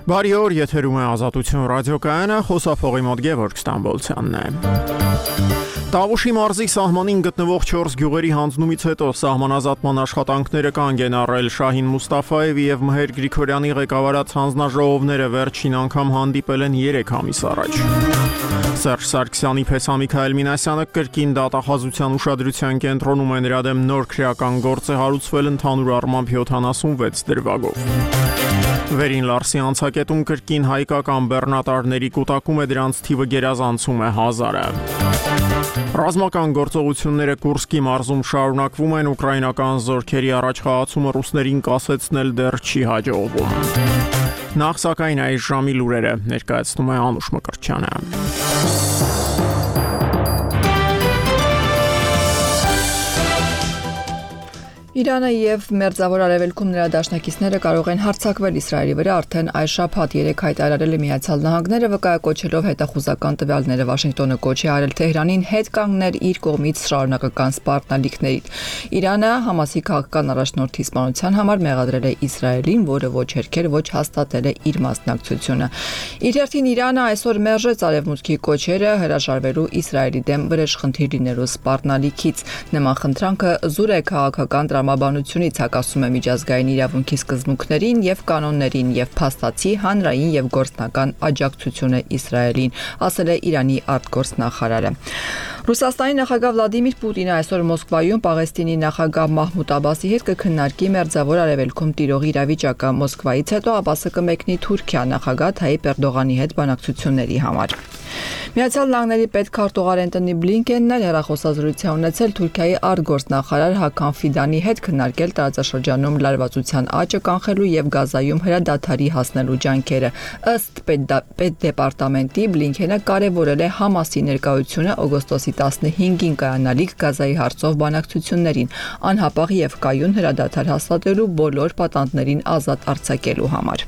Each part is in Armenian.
Բարի օր, եթերում է Ազատություն ռադիոկայանը, խոսափողի մոտ Գևորգ Ստամբոլցյանն է։ Տավուշի մարզի սահմանին գտնվող 4 գյուղերի հանձնումից հետո սահմանազատման աշխատանքները կանգ են առել Շահին Մուստաֆաևի եւ Մհեր Գրիգորյանի ղեկավարած հանձնաժողովները վերջին անգամ հանդիպել են 3 ամիս առաջ։ Սերժ Սարգսյանի պես Միքայել Մինասյանը կրկին դատախազության ուշադրության կենտրոնում է, նրա դեմ նոր քրեական գործ է հարուցվել ընդհանուր առմամբ 76 դրվագով։ Վերին Լարսի անցակետում կրկին հայկական բեռնատարների կուտակում է, դրանց թիվը գերազանցում է 1000-ը։ Ռազմական գործողությունները Կուրսկի մարզում շարունակվում են, ուկրաինական զորքերի առաջխաղացումը ռուսներին կասեցնել դեռ չի հաջողվում։ Նախ սակայն այս ժամի լուրերը ներկայացնում է Անուշ Մկրտչյանը։ Իրանը եւ Մերձավոր Արևելքում նրա դաշնակիցները կարող են հարձակվել Իսրայելի վրա արդեն այս շաբաթ 3 հայտարարել է Միացյալ Նահանգները, վկայակոչելով հետախուզական տվյալները։ Վաշինգտոնը կոչ է արել Թեհրանին հետ կանգնել իր կողմից շարունակական սպառնալիքներին։ Իրանը Համասի քաղաքական առաջնորդի սպանության համար մեղադրել է Իսրայելին, որը ոչ հերքել, ոչ հաստատել է իր մասնակցությունը։ Իր հերթին Իրանը այսօր մերժեց Արևմուտքի կոչերը հրաժարվելու Իսրայելի դեմ վրեժխնդիր լինելու սպառնալիքից։ Նման խնդրանքը զուր է քաղաքական տրամաբանությունից, հակասում է միջազգային իրավունքի սկզբունքներին եւ կանոններին եւ փաստացի հանրային եւ գործնական աջակցությունը Իսրայելին, ասել է Իրանի արտգործնախարարը։ Ռուսաստանի նախագահ Վլադիմիր Պուտինը այսօր Մոսկվայում Պաղեստինի նախագահ Մահմուդ Աբասի հետ կքննարկի Մերձավոր Արևելքում տիրող իրավիճակը։ Մոսկվայից հետո Աբասը կմեկնի Թուրքիա նախագահ Թայիպ Էրդողանի հետ բանակցությունների համար։ Միացյալ Նահանգների պետքարտուղար Էնթոնի Բլինքենն էլ հեռախոսազրույց ունեցել Թուրքիայի արտգործնախարար Հական Ֆիդանի հետ, քննարկել տարածաշրջանում լարվածության աճը կանխելու եւ Գազայում հրադադարի հասնելու ջանքերը։ Ըստ պետդեպարտամենտի Բլինքենը կարևորել է Համասի ներկայությունը օգոստոսի 15-ին կայանալիք Գազայի հարցով բանակցություններին, անհապաղ եւ կայուն հրադադար հաստատելու բոլոր պատանդներին ազատ արձակելու համար։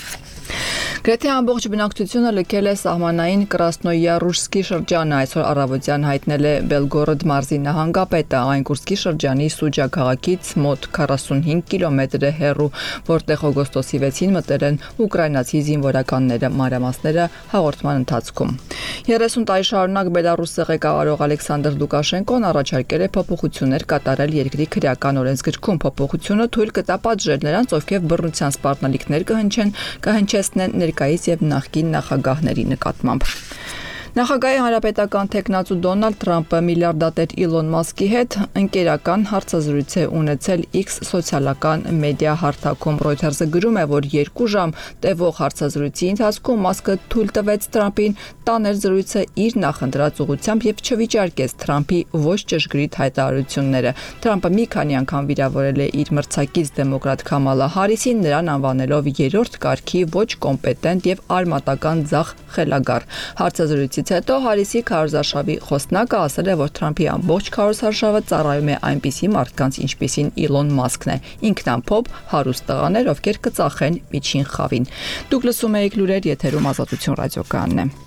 Գրեթե ամբողջ բնակչությունը լքել է սահմանային Կրասնոյարուսկի շրջանը, այսօր առավոտյան հայտնել է Բելգորոդ մարզի նահանգապետը, այն Կուրսկի շրջանի Սուջա քաղաքից մոտ 45 կիլոմետր է հեռու, որտեղ օգոստոսի 6-ին մտել են ուկրաինացի զինվորականները, մանրամասները հաղորդման ընթացքում։ 30 տարի շարունակ Բելարուսը ղեկավարող Ալեքսանդր Լուկաշենկոն առաջարկել է փոփոխություններ կատարել երկրի քրեական օրենսգրքում։ Փոփոխությունը թույլ կտա պատժել նրանց, ովքեր բռնության սպառնալիքներ կհնչեցնեն ներկայիս եւ նախկին նախագահների նկատմամբ։ Նախագահի հանրապետական թեկնածու Դոնալդ Թրամփը միլիարդատեր Իլոն Մասկի հետ ընկերական հարցազրույց է ունեցել X սոցիալական մեդիա հարթակում։ Reuters-ը գրում է, որ 2 ժամ տևող հարցազրույցի ընթացքում Մասկը թույլ տվեց Թրամփին տանել զրույցը իր նախընտրած ուղղությամբ եւ չվիճարկեց Թրամփի ոչ ճշգրիտ հայտարարությունները։ Թրամփը մի քանի անգամ վիրավորել է իր մրցակից դեմոկրատ Քամալա Հարիսին, նրան անվանելով երրորդ կարգի ոչ կոմպետենտ եւ արմատական ձախ խելագար։ Հարցազրույցի հետո Հարիսի քարոզարշավի խոսնակը ասել է, որ Թրամփի ամբողջ քարոզարշավը ծառայում է այնպիսի մարդկանց, ինչպիսին Իլոն Մասկն է, ինքնամփոփ հարուստ տղաներ, ովքեր կծախեն միջին խավին։ Դուք լսում եք լուրեր, եթերում Ազատություն ռադիոկայանն է։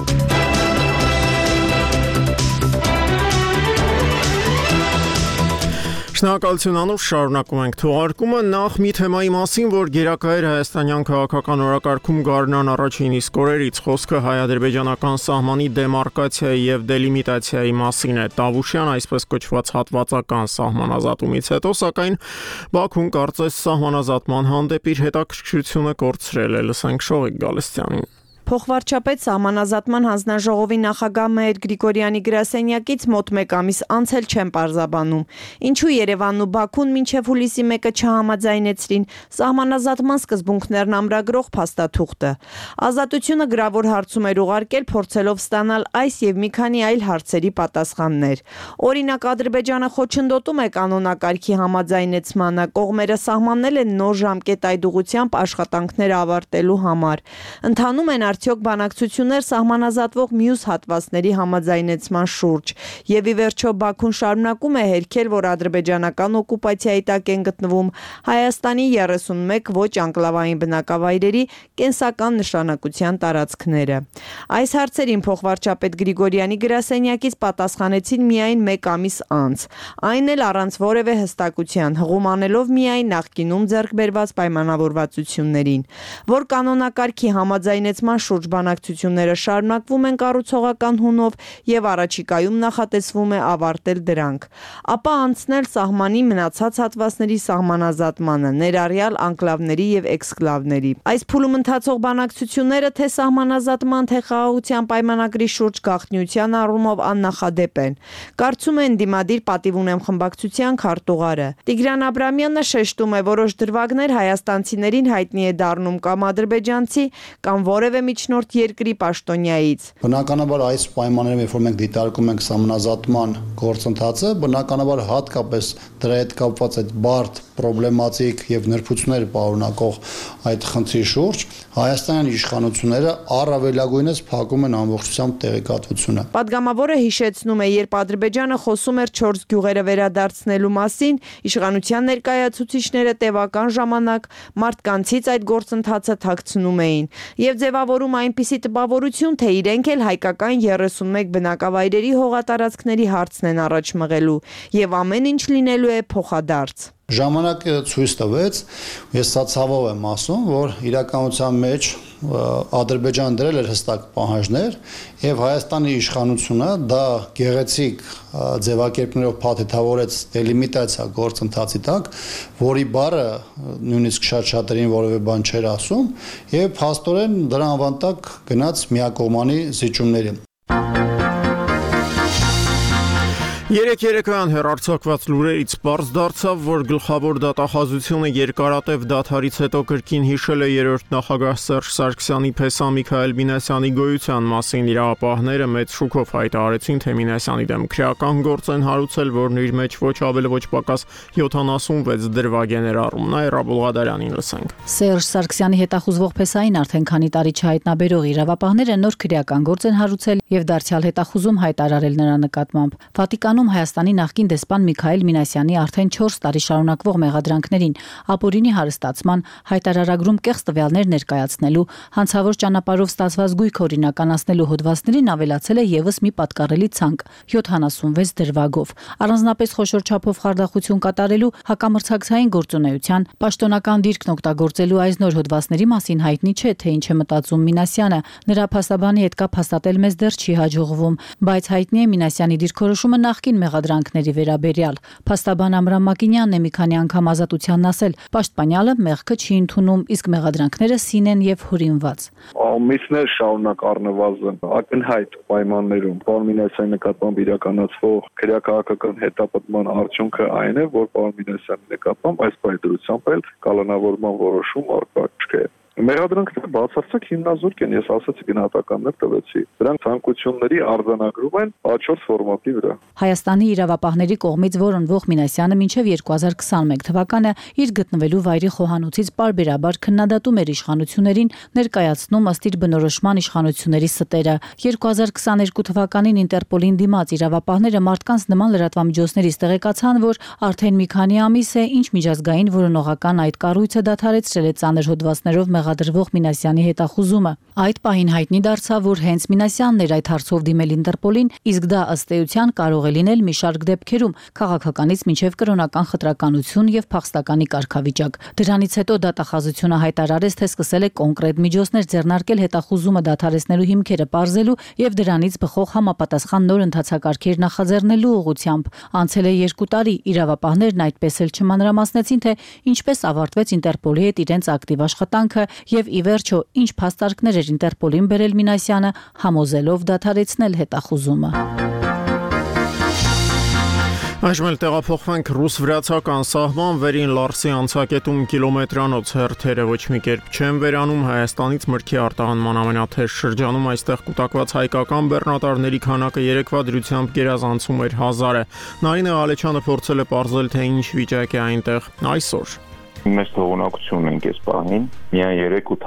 Շնորհակալություն Անուշ, շարունակում ենք թողարկումը նախ մի թեմայի մասին, որ գերակա էր հայաստանյան քաղաքական օրակարգում գարնան առաջին իսկ օրերից, խոսքը հայ-ադրբեջանական սահմանի դեմարկացիայի եւ դելիմիտացիայի մասին է։ Տավուշյան այսպես կոչված հատվածական սահմանազատումից հետո, սակայն Բաքուն կարծես սահմանազատման հանդեպ իր հետաքրքրությունը կորցրել է, լսենք Շողիկ Գալստյանին։ Փոխվարչապետ Սահմանազատման հանձնաժողովի նախագահ Մհեր Գրիգորյանի գրասենյակից մոտ 1 ամիս անց էլ չեն պարզաբանում, ինչու Երևանն ու Բաքուն մինչև հուլիսի 1-ը չհամաձայնեցրին սահմանազատման սկզբունքներն ամրագրող փաստաթուղթը։ Ազատությունը գրավոր հարցում էր ուղարկել, փորձելով ստանալ այս եւ մի քանի այլ հարցերի պատասխաններ։ Օրինակ, Ադրբեջանը խոչընդոտում է կանոնակարգի համաձայնեցմանը, կողմերը սահմանել են նոր ժամկետ այդ ուղղությամբ աշխատանքները ավարտելու համար։ Ընթանում են արդյոք բանակցություններ սահմանազատվող մյուս հատվածների համաձայնեցման շուրջ։ Եվ ի վերջո Բաքուն շարունակում է հերքել, որ ադրբեջանական օկուպացիայի տակ են գտնվում Հայաստանի 31 ոչ անկլավային բնակավայրերի կենսական նշանակության տարածքները։ Այս հարցերին փոխվարչապետ Գրիգորյանի գրասենյակից պատասխանեցին միայն 1 ամիս անց, այն էլ առանց որևէ հստակության, հղում անելով միայն նախկինում ձեռք բերված պայմանավորվածություններին, որ կանոնակարգի համաձայնեցման շուրջ բանակցությունները շարունակվում են կառուցողական հունով եւ առաջիկայում նախատեսվում է ավարտել դրանք, ապա անցնել սահմանի մնացած հատվածների սահմանազատմանը, ներառյալ անկլավների եւ էքսկլավների։ Այս փուլում ընթացող բանակցությունները թե սահմանազատման, թե խաղաղության պայմանագրի շուրջ գաղտնիության առումով աննախադեպ են։ Կարծում են դիմադիր պատիվ ունեմ խմբակցության քարտուղարը։ Տիգրան Աբրամյանը շեշտում է, որոշ դրվագներ հայաստանցիներին հայտնի է դառնում կամ ադրբեջանցի կամ որևէ միջնորդ երկրի պաշտոնյայից։ Բնականաբար այս պայմաններում, երբ որ մենք դիտարկում ենք սահմանազատման գործընթացը, բնականաբար հատկապես դրա հետ կապված այդ բարդ, պրոբլեմատիկ եւ նրբություններ պարունակող այդ խնդրի շուրջ հայաստանյան իշխանությունները առավելագույնս փակում են ամբողջությամբ տեղեկատվությունը։ Պատգամավորը հիշեցնում է, երբ Ադրբեջանը խոսում էր 4 գյուղերը վերադարձնելու մասին, իշխանության ներկայացուցիչները տևական ժամանակ մարդկանցից այդ գործընթացը թաքցնում էին եւ ձևավորում այնպիսի տպավորություն, թե իրենք էլ հայկական 31 բնակավայրերի հողատարածքների հարցն են առաջ մղելու եւ ամեն ինչ լինելու է փոխադարձ։ Ժամանակը ցույց տվեց, ես սա ցավով եմ ասում, որ իրականության մեջ Ադրբեջանը դրել էր հստակ պահանջներ եւ Հայաստանի իշխանությունը դա գեղեցիկ ձևակերպներով փաթեթավորեց դելիմիտացիա գործընթացի տակ, որի բառը նույնիսկ շատ-շատերին որևէ բան չէր ասում եւ փաստորեն դրա անվան տակ գնաց միակողմանի զիջումների։ Երեկոյան հեռարձակված լուրերից պարզ դարձավ, որ գլխավոր դատախազությունը երկարատև դադարից հետո կրկին հիշել է երրորդ նախագահ Սերժ Սարգսյանի փեսա Միքայել Մինասյանի գոյության մասին իրավապահները մեծ շուկով հայտարարեցին, թե Մինասյանի դեմ քրեական գործ են հարուցել, որն իր մեջ ոչ ավելի ոչ պակաս 76 դրվագ է ներառում։ Նաիրա Բուլղադարյանին լսենք։ Սերժ Սարգսյանի հետախուզվող փեսային արդեն քանի տարի չհայտնաբերող իրավապահները նոր քրեական գործ են հարուցել եւ դարձյալ հետախուզում հայտարարել նրա նկատմամբ։ Վատիկան Հայաստանի նախկին դեսպան Միքայել Մինասյանի արդեն 4 տարի շարունակվող մեղադրանքներին, ապօրինի հարստացման, հայտարարագրում կեղծ տվյալներ ներկայացնելու, հանցավոր ճանապարհով ստացված գույք օրինականացնելու հոդվածներին ավելացել է եւս մի պատկառելի ցանկ՝ 76 դրվագով։ Առանձնապես խոշոր չափով խարդախություն կատարելու, հակամրցակցային գործունեության, պաշտոնական դիրքն օգտագործելու այս նոր հոդվածների մասին հայտնի չէ, թե ինչ է մտածում Մինասյանը։ Նրա փաստաբանի հետ կապ հաստատել մեզ դեռ չի հաջողվում, բայց հայտնի է Մինասյանի դիրքորոշումը նախկին մեղադրանքների վերաբերյալ։ Փաստաբան Ամրամ Մակինյանն է մի քանի անգամ ազատությանն ասել, պաշտպանյալը մեղքը չի ընդունում, իսկ մեղադրանքները սին են եւ հորինված։ Ամիսներ շարունակ առնվազն ակնհայտ պայմաններում պարոն Մինասյանի նկատմամբ իրականացվող քրեակահաղական հետապնդման արդյունքը այն է, որ պարոն Մինասյանի նկատմամբ այս պայմանությամբ էլ կալանավորման որոշում առկա չէ։ Մեղադրանքները բացարձակ հիմնազուրկ են, ես ասացի գնահատականներ տվեցի։ Դրանք ցանկությունների արձանագրում են A4 ֆորմատի վրա։ Հայաստանի իրավապահների կողմից որոնվող Մինասյանը մինչև 2021 թվականը իր գտնվելու վայրի խոհանոցից պարբերաբար քննադատում էր իշխանություններին, ներկայացնում ըստ իր բնորոշման իշխանությունների ստերը։ 2022 թվականին Ինտերպոլին դիմաց իրավապահները մարդկանց նման լրատվամիջոցներից տեղեկացան, որ արդեն մի քանի ամիս է, ինչ միջազգային որոնողական այդ կառույցը դադարեցրել է ծանր հոդվածներով մեղադրվող Մինասյանի հետախուզումը։ Այդ պահին հայտնի դարձավ, որ հենց Մինասյանն էր այդ հարցով դիմել Ինտերպոլին, իսկ դա ըստ էության կարող է լինել մի շարք դեպքերում, քաղաքականից մինչև կրոնական խտրականություն եւ փախստականի կարգավիճակ։ Դրանից հետո դատախազությունը հայտարարեց, թե սկսել է կոնկրետ միջոցներ ձեռնարկել հետախուզումը դադարեցնելու հիմքերը պարզելու եւ դրանից բխող համապատասխան նոր ընթացակարգեր նախաձեռնելու ուղղությամբ։ Անցել է 2 տարի, իրավապահներն այդպես էլ չմանրամասնեցին, թե ինչպես ավարտվեց Ինտերպոլի հետ իրենց ակտիվ աշխատանքը եւ ի վերջո ինչ փաստարկներ էր Ինտերպոլին բերել Մինասյանը, համոզելով դադարեցնել հետախուզումը։ Այժմ էլ տեղափոխվենք ռուս-վրացական սահման վերին Լարսի անցակետում կիլոմետրանոց հերթերը ոչ մի կերպ չեն վերանում Հայաստանից մրգի արտահանման ամենաթեժ շրջանում այստեղ կուտակված հայկական բեռնատարների քանակը երեկվա դրությամբ գերազանցում էր 1000-ը։ Նարինե Ալեչյանը փորձել է պարզել, թե ինչ վիճակ է այնտեղ այսօր։ Մեծ թողունակություն ենք այս պահին։ Միայն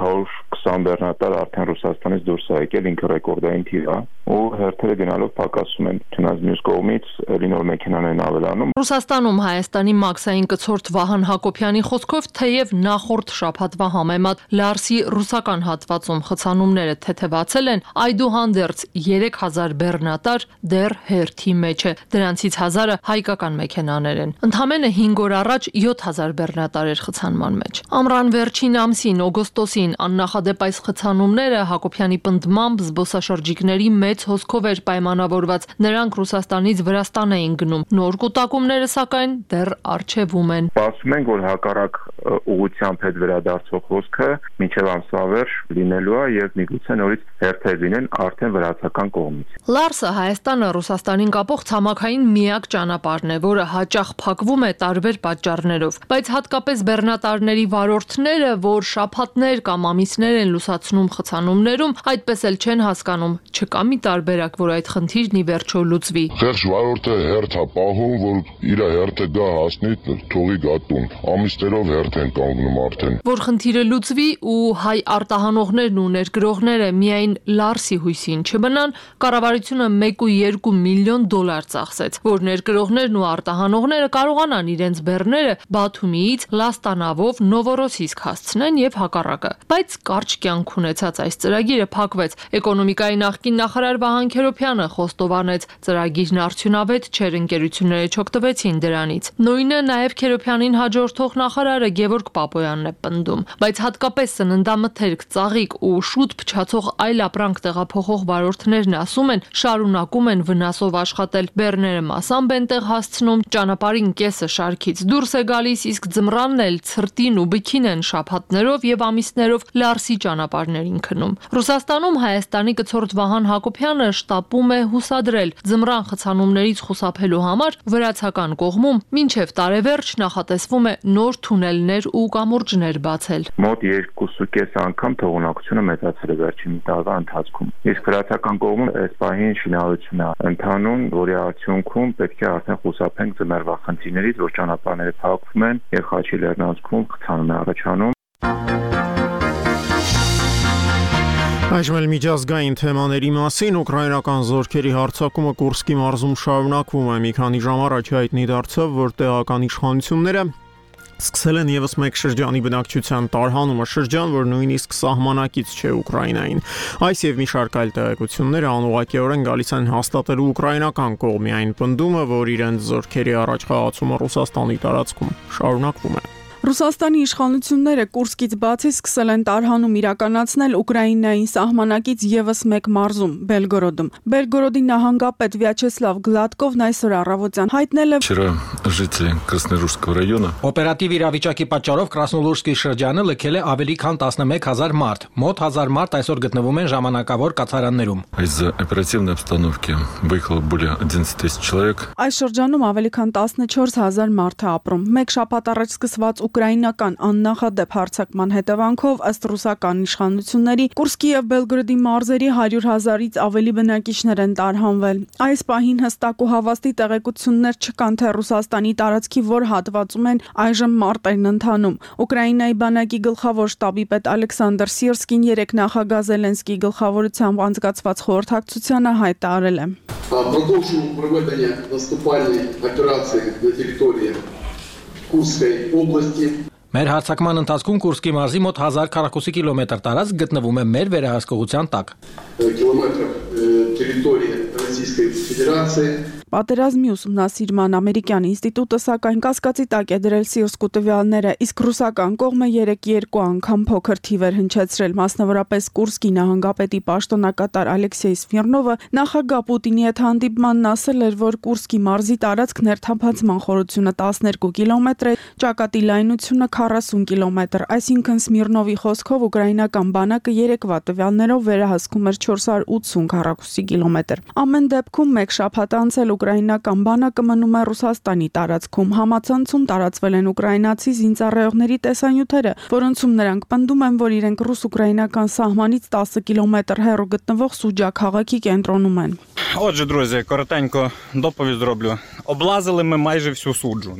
3-820 բեռնատար արդեն Ռուսաստանից դուրս է եկել, ինքը ռեկորդային թիվ է, ու հերթերը գնալով պակասում են։ Չնայած մյուս կողմից նոր մեքենաներն ավելանում։ Ռուսաստանում Հայաստանի մաքսային կցորդ Վահան Հակոբյանի խոսքով թեև նախորդ շաբաթվա համեմատ Լարսի ռուսական հատվածում խցանումները թեթևացել են, այդուհանդերձ 3000 բեռնատար դեռ հերթի մեջ է։ Դրանցից 1000-ը հայկական մեքենաներ են։ Ընդամենը 5 օր առաջ 7000 բեռնատար էր խցանման մեջ։ Ամռան վերջին ամսին օգոստոսին աննախադեպ այս խցանումները Հակոբյանի պնդմամբ զբոսաշրջիկների մեծ հոսքով էր պայմանավորված։ Նրանք Ռուսաստանից Վրաստան էին գնում։ Նոր կուտակումները սակայն դեռ առջևում են։ Սպասում ենք, որ հակառակ ուղղությամբ հետ վերադարձող հոսքը մինչև ամսվա վերջ լինելու է եւ միգուցե նորից հերթեր լինեն արդեն վրացական կողմից։ Լարսը Հայաստանը Ռուսաստանին կապող ցամաքային միակ ճանապարհն է, որը հաճախ փակվում է տարբեր պատճառներով, բայց հատկապես բեռնատարների վարորդները, որ շաբաթներ կամ ամիսներ են լուսացնում խցանումներում, այդպես էլ չեն հասկանում, չկա մի տարբերակ, որ այդ խնդիրն ի վերջո լուծվի։ Խեղճ վարորդը հերթ է պահում, որ իր հերթը գա հասնի, թողի գա տուն։ Ամիսներով հերթ են կանգնում արդեն։ Որ խնդիրը լուծվի ու հայ արտահանողներն ու ներգրողները միայն Լարսի հույսին չմնան, կառավարությունը 1.2 միլիոն դոլար ծախսեց, որ ներգրողներն ու արտահանողները կարողանան իրենց բեռները Բաթումիից Լաստանավով Նովորոսիսկ հասցնեն եւ հակառակը։ Բայց կարճ կյանք ունեցած այս ծրագիրը փակվեց։ Էկոնոմիկայի նախկին նախարար Վահան Քերոբյանը խոստովանեց, ծրագիրն արդյունավետ չէր, ընկերությունները չօգտվեցին դրանից։ Նույնը նաեւ Քերոբյանին հաջորդող նախարարը Գևորգ Պապոյանն է պնդում, բայց հատկապես սննդամթերք, ծաղիկ ու շուտ փչացող այլ ապրանք տեղափոխող վարորդներն ասում են, շարունակում են վնասով աշխատել։ Բեռները մասամբ են տեղ հասցնում, ճանապարհին կեսը շարքից դուրս է գալիս, իսկ ձմռանն էլ ցրտին ու բքին են շաբաթներով եւ ամիսներով Լարսի ճանապարհներին քնում։ Ռուսաստանում Հայաստանի կցորդ Վահան Հակոբյանը շտապում է հուսադրել ձմռան խցանումներից խուսափելու համար վրացական կողմում մինչև տարեվերջ նախատեսվում է նոր թունելներ ու կամուրջներ բացել։ Մոտ 2.5 անգամ թողունակությունը մեծացել է վերջին տարվա ընթացքում։ Իսկ վրացական կողմում այս պահին շինարարություն է ընթանում, որի արդյունքում պետք է արդեն խուսափենք ձմեռվա խնդիրներից, որ ճանապարհները փակվում են եւ Խաչի լեռնանցքում խցանում է առաջանում։ Այժմ էլ միջազգային թեմաների մասին ուկրաինական զորքերի հարձակումը Կուրսկի մարզում շարունակվում է։ Մի քանի ժամ առաջ հայտնի դարձավ, որ տեղական իշխանությունները սկսել են եւս մեկ շրջանի բնակչության տարհանումը, շրջան, որ նույնիսկ սահմանակից չէ Ուկրաինային։ Այս եւ մի շարք այլ տեղեկություններ անուղղակիորեն գալիս են հաստատելու ուկրաինական կողմի այն պնդումը, որ իրենց զորքերի առաջ խաղացումը Ռուսաստանի տարածքում շարունակվում է։ Ռուսաստանի իշխանությունները Կուրսկից բացի սկսել են տարհանում իրականացնել Ուկրաինային սահմանակից եւս մեկ մարզում՝ Բելգորոդում։ Բելգորոդի նահանգապետ Վյաչեսլավ Գլադկովն այսօր առավոտյան հայտնել է, Օպերատիվ իրավիճակի պատճառով Կրասնոլուրսկի շրջանը լքել է ավելի քան 11000 մարդ։ Մոտ 1000 մարդ այսօր գտնվում են ժամանակավոր կացարաններում։ Այս շրջանում ավելի քան 14000 մարդ է ապրում։ Մեկ շաբաթ առաջ սկսված ուկրաինական աննախադեպ հարձակման հետևանքով ըստ ռուսական իշխանությունների Կուրսկի եւ Բելգորոդի մարզերի 100,000-ից ավելի բնակիչներ են տարհանվել։ Այս պահին հստակ ու հավաստի տեղեկություններ չկան, թե Ռուսաստանի տարածքի որ հատվածում են այժմ մարտերն ընթանում։ Ուկրաինայի բանակի գլխավոր շտաբի պետ Ալեքսանդր Սիրսկին երեկ նախագահ Զելենսկիի գլխավորությամբ անցկացված խորհրդակցությանը հայտարարել է. Продовжуємо проведення наступальної операції на території Курской области. Մեր հարձակման ընթացքում Կուրսկի մարզի մոտ 1000 քառակուսի կիլոմետր տարածք գտնվում է մեր վերահսկողության տակ։ Կիլոմետր территории Российской Федерации. Պատերազմի ուսումնասիրման ամերիկյան ինստիտուտը սակայն կասկածի տակ է դրել Սիրսկու տվյալները, իսկ ռուսական կողմը 3 անգամ փոքր թիվեր հնչեցրել, մասնավորապես Կուրսկի նահանգապետի պաշտոնակատար Ալեքսեյ Սմիրնովը նախագահ Պուտինի հետ հանդիպմանն ասել էր, որ Կուրսկի մարզի տարածքն ներթափանցման խորությունը 12 կիլոմետր է, ճակատի լայնությունը 40 կիլոմետր, այսինքն Սմիրնովի խոսքով ուկրաինական բանակը երեկվա տվյալներով վերահսկում էր 480 քառակուսի կիլոմետր։ Ամեն դեպքում մեկ շաբաթ անց ուկրաինական բանակը մնում է Ռուսաստանի տարածքում։ Համացանցում տարածվել են ուկրաինացի զինծառայողների տեսանյութերը, որոնցում նրանք պնդում են, որ իրենք ռուս-ուկրաինական սահմանից 10 կիլոմետր հեռու գտնվող Սուջա քաղաքի կենտրոնում են։ Отже, друзі, коротенько доповідь зроблю. Облазили ми майже всю суджу.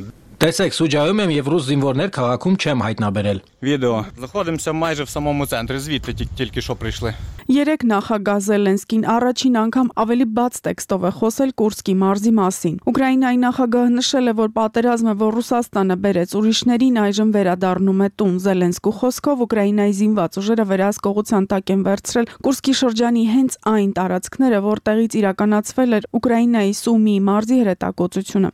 Տեսեք, Սուջայում եմ եւ ռուս զինվորներ քաղաքում չեմ հայտնաբերել։ Відео. Знаходимося майже в самому центрі, звідти тільки що прийшли. Երեք նախագահ Զելենսկին առաջին անգամ ավելի բաց տեքստով է խոսել Կուրսկի մարզի մասին։ Ուկրաինայի նախագահը նշել է, որ պատերազմը, որ Ռուսաստանը բերեց ուրիշներին, այժմ վերադառնում է տուն։ Զելենսկու խոսքով Ուկրաինայի զինված ուժերը վերահսկողության տակ են վերցրել Կուրսկի շրջանի հենց այն տարածքները, որտեղից իրականացվել էր Ուկրաինայի Սումի մարզի հրետակոծությունը։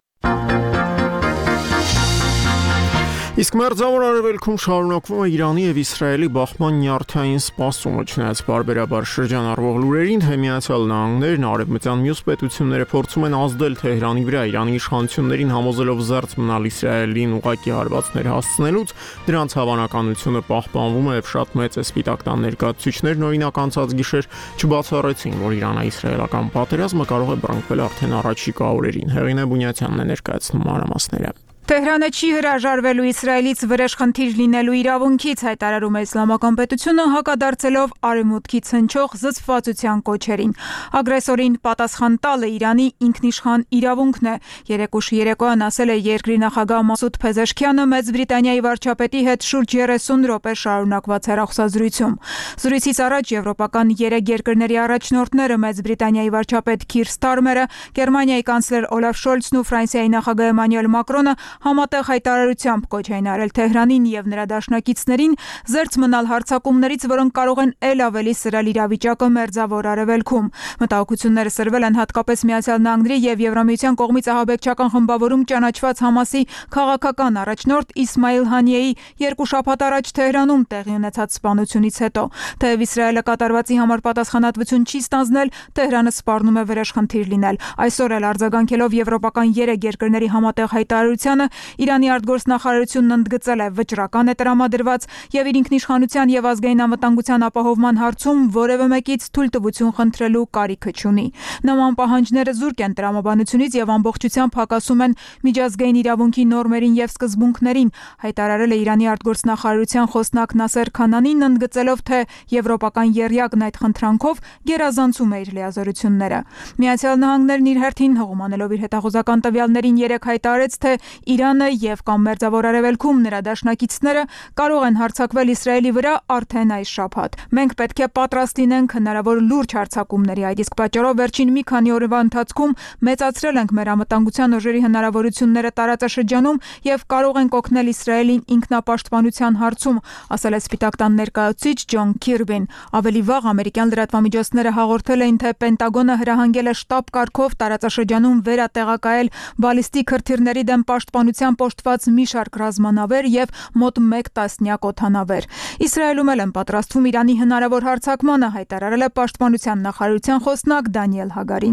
Իսկ մերձավոր արևելքում շարունակվում է Իրանի եւ Իսրայելի բախման նյարդային սպասումը, չնայած բարբերաբար շրջանառվող լուրերին, թե Միացյալ Նահանգներն արևմտյան մյուս պետությունները փորձում են ազդել Թեհրանի վրա, Իրանի իշխանություններին համոզելով զերծ մնալ Իսրայելին ուղղակի հարվածներ հասցնելուց, դրանց հավանականությունը պահպանվում է եւ շատ մեծ է։ Սպիտակ տան ներկայացուցիչներն օրինակ անցած գիշեր չբացառեցին, որ Իրանա-իսրայելական պատերազմը կարող է բռնկվել արդեն առաջիկա օրերին։ Հեղինե Բունյացյանն է ներկայացնում մանրամասները։ Թեհրանը չի հրաժարվելու Իսրայելից վրեժ խնդիր լինելու իրավունքից, հայտարարում է Իսլամական պետությունը, հակադարձելով արևմուտքից հնչող զսպվածության կոչերին։ Ագրեսորին պատասխան տալը Իրանի ինքնիշխան իրավունքն է, երեկուշ երեկոյան ասել է երկրի նախագահ Մասուդ Փեզեշքյանը Մեծ Բրիտանիայի վարչապետի հետ շուրջ 30 րոպե շարունակված հեռախոսազրույցում։ Զրույցից առաջ եվրոպական 3 երկրների առաջնորդները Մեծ Բրիտանիայի վարչապետ Քիր Ստարմերը, Գերմանիայի կանցլեր Օլաֆ Շոլցն ու Ֆրանսիայի նախագահ Էմանուել Մակրոնը համատեղ հայտարարությամբ կոչ են արել Թեհրանին եւ նրա դաշնակիցներին զերծ մնալ հարձակումներից, որոնք կարող են ել ավելի սրել իրավիճակը մերձավոր արևելքում։ Մտահոգությունները սրվել են հատկապես Միացյալ Նահանգների եւ Եվրամիության կողմից ահաբեկչական խմբավորում ճանաչված Համասի քաղաքական առաջնորդ Իսմայիլ Հանիեի 2 շաբաթ առաջ Թեհրանում տեղի ունեցած սպանությունից հետո։ Թեև Իսրայելը կատարվածի համար պատասխանատվություն չի ստանձնել, Թեհրանը սպառնում է վրեժ խնդիր լինել։ Այսօր էլ արձագանքելով եվրոպական 3 երկրների համատեղ հայտարարությանը Իրանի արտգործնախարարությունն ընդգծել է վճռական է տրամադրված եւ իր ինքնիշխանության եւ ազգային անվտանգության ապահովման հարցում որևէ մեկից թույլտվություն խնդրելու կարիքը չունի։ Նման պահանջները զուրկ են տրամաբանությունից եւ ամբողջությամբ հակասում են միջազգային իրավունքի նորմերին եւ սկզբունքներին, հայտարարել է Իրանի արտգործնախարարության խոսնակ Նասեր Քանանին, ընդգծելով, թե եվրոպական եռյակն այդ խնդրանքով գերազանցում է իր լիազորությունները։ Միացյալ Նահանգներն իր հերթին հողմանելով իր հետախուզական տվյալներին 3 հայտարարեց, թե Իրանը եւ կամ Մերձավոր Արևելքում նրա դաշնակիցները կարող են հարձակվել Իսրայելի վրա արդեն այս շաբաթ։ Մենք պետք է պատրաստ լինենք հնարավոր լուրջ հարձակումների, այդ իսկ պատճառով վերջին մի քանի օրվա ընթացքում մեծացրել ենք մեր անվտանգության ուժերի հնարավորությունները տարածաշրջանում եւ կարող ենք օգնել Իսրայելին ինքնապաշտպանության հարցում, ասել է Սպիտակ տան ներկայացուցիչ Ջոն Քիրբին։ Ավելի վաղ ամերիկյան լրատվամիջոցները հաղորդել էին, թե Պենտագոնը հրահանգել է շտաբ կարգով տարածաշրջանում վերատեղակայել բալիստիկ հրթիռների դեմ պաշտպանությամբ օժտված մի շարք ռազմանավեր եւ մոտ 1 տասնյակ օդանավեր։ Իսրայելում էլ են պատրաստվում Իրանի հնարավոր հարձակմանը, հայտարարել է պաշտպանության նախարարության խոսնակ Դանիել Հագարին։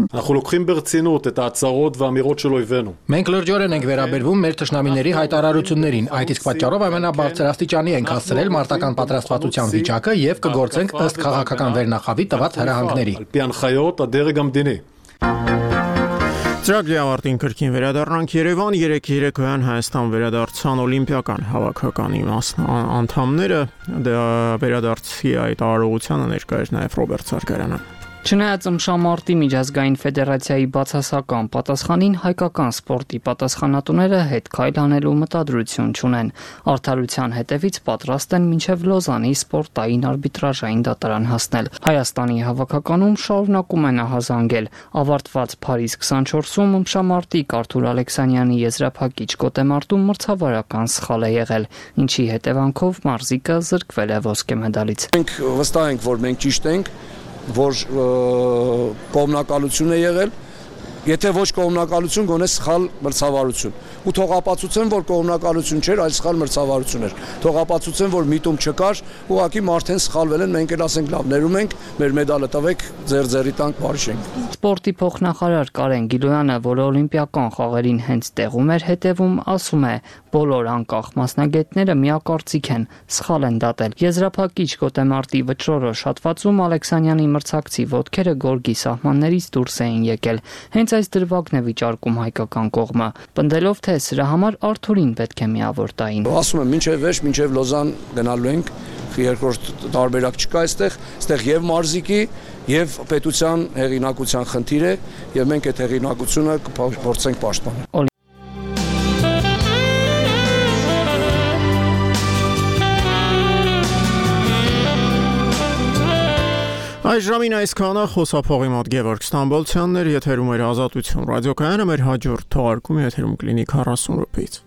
Մենք լրջորեն ենք վերաբերվում մեր թշնամիների հայտարարություններին, այդ իսկ պատճառով ամենաբարձր աստիճանի ենք հասցրել մարտական պատրաստվածության վիճակը եւ կգործենք ըստ քաղաքական վերնախավի տված հրահանգների։ Ծրագրի ավարտին կրկին վերադառնանք Երևան, երեկոյան Հայաստան վերադարձան օլիմպիական հավաքականի անդամները, վերադարձի այդ արարողությանը ներկա էր նաև Ռոբերտ Սարգարյանը։ Չնայած ըմբշամարտի միջազգային ֆեդերացիայի բացասական պատասխանին, հայկական սպորտի պատասխանատուները հետ քայլ անելու մտադրություն չունեն։ Արդարության հետևից պատրաստ են մինչև Լոզանի սպորտային արբիտրաժային դատարան հասնել։ Հայաստանի հավաքականում շարունակում են ահազանգել։ Ավարտված Փարիզ 24-ում ըմբշամարտիկ Արթուր Ալեքսանյանի եզրափակիչ գոտեմարտում մրցավարական սխալ է եղել, ինչի հետևանքով մարզիկը զրկվել է ոսկե մեդալից։ Մենք վստահ ենք, որ մենք ճիշտ ենք, որ կողմնակալություն է եղել, եթե ոչ կողմնակալություն, գոնե սխալ մրցավարություն։ Ու թող ապացուցեն, որ կողմնակալություն չէր, այլ սխալ մրցավարություն էր։ Թող ապացուցեն, որ միտում չկար, ուղղակի մարդեն սխալվել են, մենք էլ ասենք լավ, ներում ենք, մեր մեդալը տվեք, ձեր ձեռի տանք բարիշենք։ Սպորտի փոխնախարար Կարեն Գիլոյանը, որը օլիմպիական խաղերին հենց տեղում էր հետևում, ասում է, բոլոր անկախ մասնագետները միակարծիք են, սխալ են դատել։ Եզրափակիչ գոտեմարտի վճռորոշ հատվածում Ալեքսանյանի մրցակցի ոտքերը գորգի սահմաններից դուրս էին եկել։ Հենց այս դրվագն է վիճարկում հայկական կողմը, պնդելով, թե սրա համար Արթուրին պետք է միավոր տային։ Ասում եմ, մինչև վերջ, մինչև Լոզան գնալու ենք, երկրորդ տարբերակ չկա այստեղ եւ մարզիկի եւ պետության հեղինակության խնդիր է եւ մենք այդ հեղինակությունը կփորձենք պաշտպանել։ Այս ժամին այսքանը խոսափողի մոտ Գևորգ Ստամբոլցյանն էր, եթերում էր Ազատություն ռադիոկայանը, մեր հաջորդ թողարկումը եթերում կլինի 40 րոպեից։